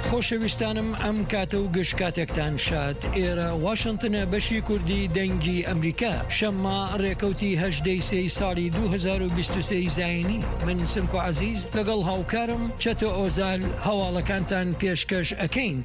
خۆشەویستانم ئەم کاتە و گشت کاتێکتان شاد. ئێرە واشنتنە بەشی کوردی دەنگی ئەمریکا. شەممە ڕێکەوتی 18 ساڵی 2023 زاینی. من سمکۆ عەزیز لەگەڵ هاوکارم چەتۆ ئۆزال هەواڵەکانتان پێشکەش ئەکەین.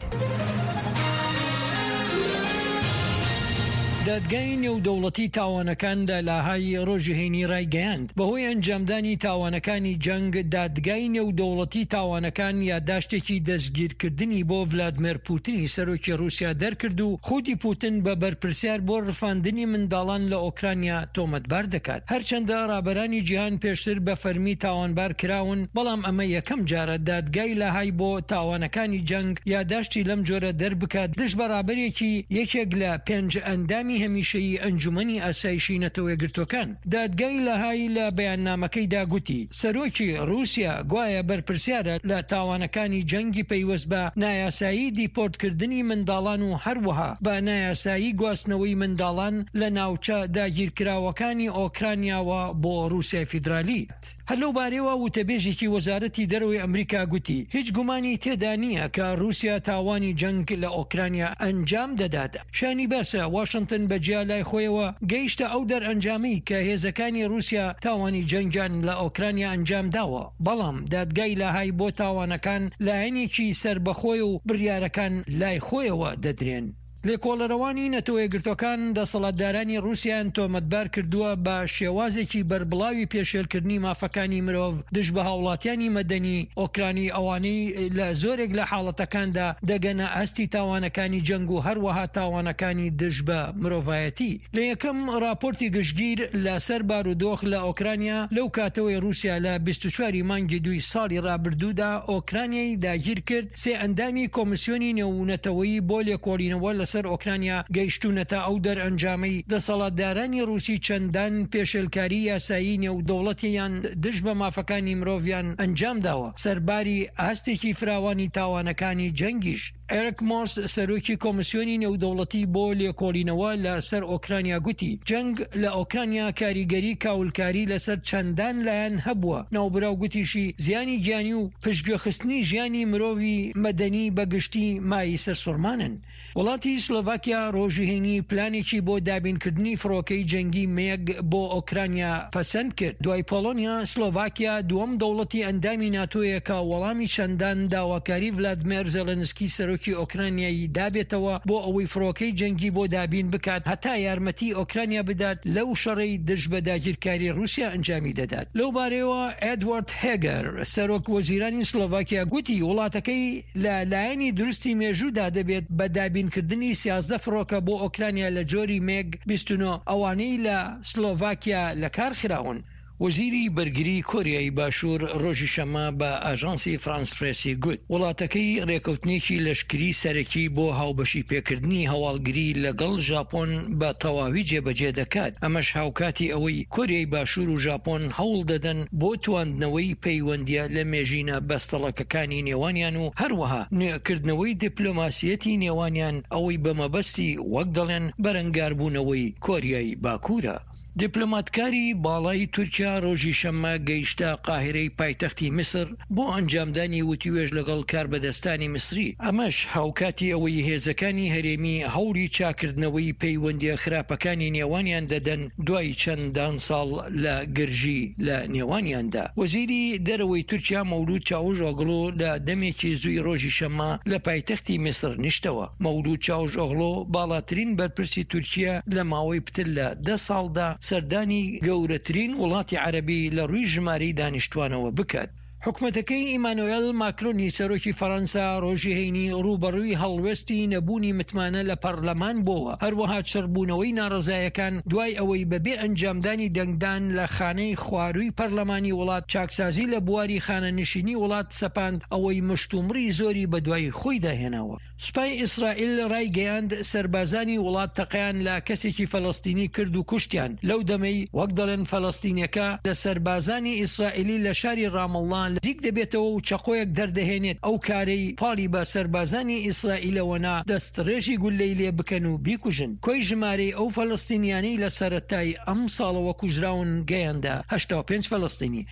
دادگای نێودەوڵەتی تاوانەکان لە لاهای ڕۆژی هەینی ڕایگەیاند بەهۆی ئەنجامدانی تاوانەکانی جەنگ. دادگای نێودەوڵەتی تاوانەکان یادداشتێکی دەستگیرکردنی بۆ ڤلادیمیر پوتینی سەرۆکی رووسیا دەرکرد و خودی پوتین بە بەرپرسیار بۆ ڕفاندنی منداڵان لە ئۆکرانیا تۆمەتبار دەکات. هەرچەندە ڕابەرانی جیهان پێشتر بە فەرمی تاوانبار کراون، بەڵام ئەمە یەکەم جارە دادگای لاهای بۆ تاوانەکانی جەنگ یادداشتی لەم جۆرە دەربکات، دژ بەڕابەرێکی یەکێک لە 5 ئەندامی هەمیشەیی ئەنجومەنی ئاسایشی نەتەوە یەکگرتوەکان. دادگای لاهای لە بەیاننامەکەیدا گوتی سەرۆکی رووسیا گوایە بەرپرسیارە لە تاوانەکانی جەنگی پەیوەست بە نایاسایی دیپۆرتکردنی منداڵان و هەروەها بە نایاسایی گواستنەوەی منداڵان لە ناوچە داگیرکراوەکانی ئۆکرانیاوە بۆ رووسیای فیدرالی. هەر لەو بارەوە وتەبێژێکی وەزارەتی دەرەوەی ئەمریکا گوتی هیچ گومانی تێدا نییە کە رووسیا تاوانی جەنگ لە ئۆکرانیا ئەنجام دەدات. شانی بەرسە واشنتن بەجیا لای خۆیەوە گەیشتە ئەو دەرئەنجامی کە هێزەکانی رووسیا تاوانی جەنگیان لە ئۆکرانیا ئەنجام داوە، بەڵام دادگای لاهای بۆ تاوانەکان لایەنێکی سربەخۆی و بڕیارەکان لای خۆیەوە دەدرێن. لێکۆڵەرەوانی نەتەوە یەکگرتوەکان دەسەڵاتدارانی رووسیان تۆمەتبار کردووە بە شێوازێکی بەربڵاوی پێشێلکردنی مافەکانی مرۆڤ دژ بە هاوڵاتیانی مەدەنی ئۆکرانی ئەوانەی لە زۆرێک لە حاڵەتەکاندا دەگەنە ئاستی تاوانەکانی جەنگ و هەروەها تاوانەکانی دژ بە مرۆڤایەتی. لە یەکەم راپۆرتی گشتگیر لەسەر بارودۆخ لە ئۆکرانیا لەو کاتەوەی رووسیا لە 24 مانگی 2 ساڵی ڕابردوودا ئۆکرانیای داگیر کرد، 3 ئەندامی کۆمسیۆنی نێونەتەوەیی بۆ لێکۆڵینەوە لەسەر ئۆکرانیا گەیشتونەتە ئەو دەرئەنجامەی دەسەڵاتدارانی رووسی چەندان پێشێلکاری یاسایی نێودەوڵەتیان دژ بە مافەکانی مرۆڤیان ئەنجام داوە. سەرباری ئاستێکی فراوانی تاوانەکانی جەنگیش ئێرک مۆرس سەرۆکی کۆمسیۆنی نێودەوڵەتی بۆ لێکۆڵینەوە لەسەر ئۆکرانیا گوتی جەنگ لە ئۆکرانیا کاریگەری کاولکاری لەسەر چەندان لایەن هەبووە. ناوبراو گوتیشی زیانی گیانی و پشتگوێخستنی ژیانی مرۆڤی مەدەنی بەگشتی مای سەرسوڕمانن. وڵاتی سلۆڤاکیا ڕۆژی هەینی پلانێکی بۆ دابینکردنی فڕۆکەی جەنگی مێگ بۆ ئۆکرانیا پەسەند کرد. دوای پۆلۆنیا، سلۆڤاکیا دووەم دەوڵەتی ئەندامی ناتۆیە کە وەڵامی چەندان داواکاری ڤلادیمیر زێلەنسکی سەرۆکی ئۆکرانیایی دابێتەوە بۆ ئەوەی فڕۆکەی جەنگی بۆ دابین بکات، هەتا یارمەتی ئۆکرانیا بدات لەو شەڕەی دژ بە داگیرکاری رووسیا ئەنجامی دەدات. لەو بارەوە ئێدوارد هێگەر سەرۆک وەزیرانی سلۆڤاکیا گوتی وڵاتەکەی لە لایەنی دروستی مێژوودا دەبێت بە دابینکردنی 13 فڕۆکە بۆ ئۆکرانیا لە جۆری مێگ 29 ئەوانەی لە سلۆڤاکیا لە کار خراون. وەزیری بەرگری کۆریای باشوور ڕۆژی شەمە بە ئاژانسی فرانس پرێسی گوت وڵاتەکەی ڕێکەوتنێکی لەشکری سەرەکی بۆ هاوبەشی پێکردنی هەواڵگری لەگەڵ ژاپۆن بە تەواوی جێبەجێ دەکات. ئەمەش هاوکاتی ئەوەی کۆریای باشوور و ژاپۆن هەوڵ دەدەن بۆ تواندنەوەی پەیوەندیە لە مێژینە بەستەڵەکەکانی نێوانیان و هەروەها نوێکردنەوەی دیپلۆماسیەتی نێوانیان، ئەوەی بەمەبەستی وەک دەڵێن بەرەنگاربوونەوەی کۆریای باکوورە. دیپلۆماتکاری باڵای تورکیا ڕۆژی شەممە گەیشتە قاهرەی پایتەختی میسر بۆ ئەنجامدانی وتیوێژ لەگەڵ کاربەدەستانی میسری. ئەمەش هاوکاتی ئەوەی هێزەکانی هەرێمی هەوڵی چاکردنەوەی پەیوەندیە خراپەکانی نێوانیان دەدەن دوای چەندان ساڵ لە گرژی لە نێوانیاندا. وەزیری دەرەوەی تورکیا مەولود چاوژۆغلو لە دەمێکی زووی ڕۆژی شەممە لە پایتەختی میسر نیشتەوە. مەولود چاوژۆغلو باڵاترین بەرپرسی تورکیا لە ماوەی پتر لە 10 ساڵدا سەردانی گەورەترین وڵاتی عەرەبی لە ڕووی ژمارەی دانیشتوانەوە بکات. حکومەتەکەی ئیمانوئێل ماکرۆنی سەرۆکی فەڕەنسا ڕۆژی هەینی ڕوبەڕووی هەڵوێستی نەبوونی متمانە لە پەرلەمان بووە، هەروەها چڕبوونەوەی ناڕەزایەکان دوای ئەوەی بەبێ ئەنجامدانی دەنگدان لە خانەی خوارووی پەرلەمانی وڵات چاکسازی لە بواری خانەنشینی وڵات سەپاند، ئەوەی مشتومڕی زۆری بەدوای خۆی داهێناوە. سوپای ئیسرائیل ڕایگەیاند سەربازانی وڵات تەقەیان لە کەسێکی فەڵەستینی کرد و کوشتیان. لەو دەمەی وەک دەڵێن فەڵەستینیەکە لە سەربازانی ئیسرائیلی لە شاری ڕامەڵڵان نزیک دەبێتەوە و چەقۆیەک دەردەهێنێت ئەو کارەی پاڵی بە سەربازانی ئیسرائیلەوەنا دەستڕێژی گولەی لێ بکەن و بیکوژن. کۆی ژمارەی ئەو فەڵەستینیانەی لە سەرەتای ئەم ساڵەوە کوژراون گەیاندا 85 فەڵەستینی.